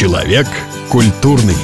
Человек культурный.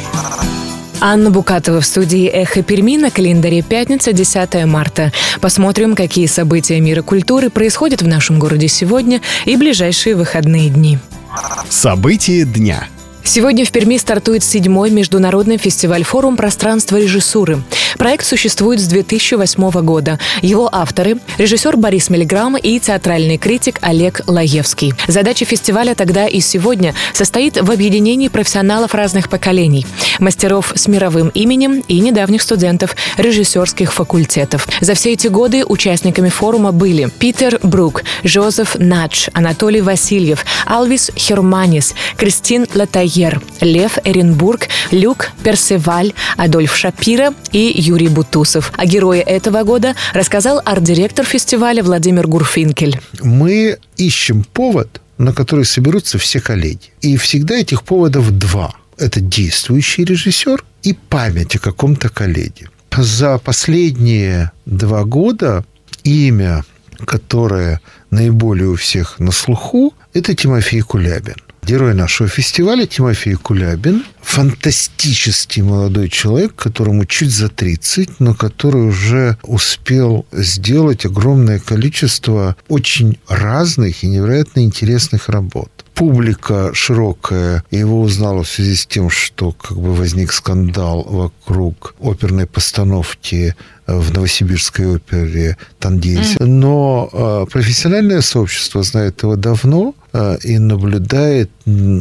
Анна Букатова в студии «Эхо Перми», на календаре пятница, 10 марта. Посмотрим, какие события мира культуры происходят в нашем городе сегодня и ближайшие выходные дни. События дня. Сегодня в Перми стартует 7-й международный фестиваль-форум «Пространство режиссуры». Проект существует с 2008 года. Его авторы – режиссер Борис Мелиграм и театральный критик Олег Лаевский. Задача фестиваля тогда и сегодня состоит в объединении профессионалов разных поколений, мастеров с мировым именем и недавних студентов режиссерских факультетов. За все эти годы участниками форума были Питер Брук, Жозеф Надж, Анатолий Васильев, Алвис Херманис, Кристин Латайер, Лев Эренбург, Люк Персеваль, Адольф Шапира и Юрий Бутусов. О герое этого года рассказал арт-директор фестиваля Владимир Гурфинкель. Мы ищем повод, на который соберутся все коллеги. И всегда этих поводов два. Это действующий режиссер и память о каком-то коллеге. За последние 2 года имя, которое наиболее у всех на слуху, это Тимофей Кулябин. Герой нашего фестиваля Тимофей Кулябин – фантастический молодой человек, которому чуть за 30, но который уже успел сделать огромное количество очень разных и невероятно интересных работ. Публика широкая его узнала в связи с тем, что возник скандал вокруг оперной постановки в Новосибирской опере «Тандейс». Но профессиональное сообщество знает его давно и наблюдает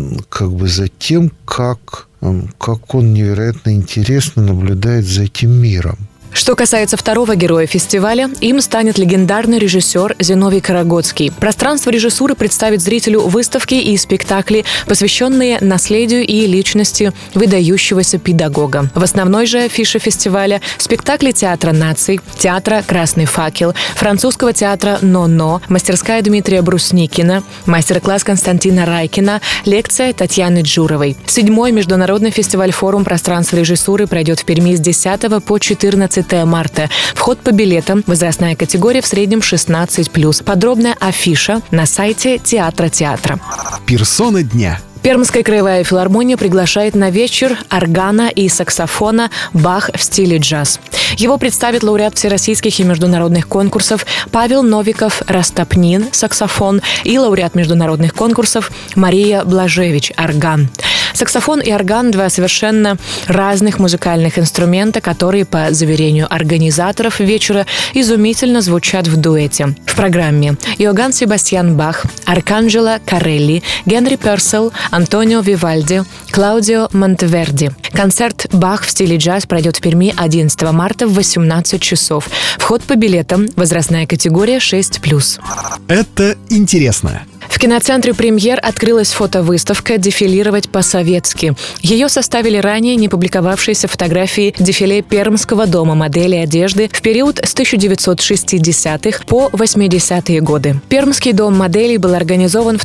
за тем, как он невероятно интересно наблюдает за этим миром. Что касается второго героя фестиваля, им станет легендарный режиссер Зиновий Карагодский. Пространство режиссуры представит зрителю выставки и спектакли, посвященные наследию и личности выдающегося педагога. В основной же афише фестиваля спектакли Театра наций, театра «Красный факел», французского театра «Но-Но», мастерская Дмитрия Брусникина, мастер-класс Константина Райкина, лекция Татьяны Джуровой. 7-й международный фестиваль-форум «Пространство режиссуры» пройдет в Перми с 10 по 14 марта. Вход по билетам, возрастная категория в среднем 16+. Подробная афиша на сайте Театра. Персона дня. Пермская краевая филармония приглашает на вечер органа и саксофона «Бах в стиле джаз». Его представит лауреат всероссийских и международных конкурсов Павел Новиков-Растопнин, саксофон, и лауреат международных конкурсов Мария Блажевич, орган. Саксофон и орган – 2 совершенно разных музыкальных инструмента, которые, по заверению организаторов вечера, изумительно звучат в дуэте. В программе Иоганн Себастьян Бах, Арканджело Карелли, Генри Персел, Антонио Вивальди, Клаудио Монтеверди. Концерт «Бах в стиле джаз» пройдет в Перми 11 марта в 18 часов. Вход по билетам, возрастная категория 6+. Это интересно. В киноцентре «Премьер» открылась фотовыставка «Дефилировать по-советски». Ее составили ранее не публиковавшиеся фотографии дефиле Пермского дома моделей одежды в период с 1960-х по 80-е годы. Пермский дом моделей был организован в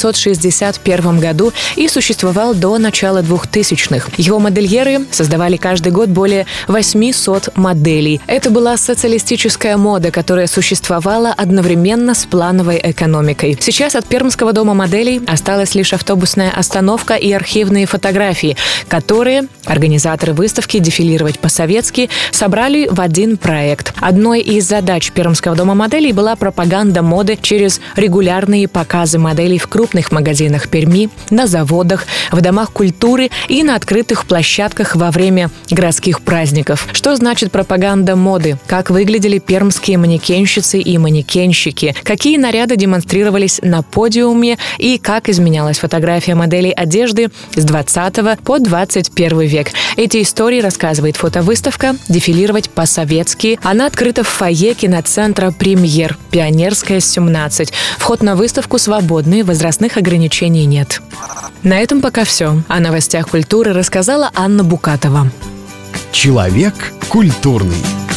1961 году и существовал до начала 2000-х. Его модельеры создавали каждый год более 800 моделей. Это была социалистическая мода, которая существовала одновременно с плановой экономикой. Сейчас от Пермского дома моделей осталась лишь автобусная остановка и архивные фотографии, которые организаторы выставки «Дефилировать по-советски» собрали в один проект. Одной из задач Пермского дома моделей была пропаганда моды через регулярные показы моделей в крупных магазинах Перми, на заводах, в домах культуры и на открытых площадках во время городских праздников. Что значит пропаганда моды? Как выглядели пермские манекенщицы и манекенщики? Какие наряды демонстрировались на подиуме и как изменялась фотография моделей одежды с 20 по 21 век. Эти истории рассказывает фотовыставка «Дефилировать по-советски». Она открыта в фойе киноцентра «Премьер», Пионерская, 17. Вход на выставку свободный, возрастных ограничений нет. На этом пока все. О новостях культуры рассказала Анна Букатова. Человек культурный.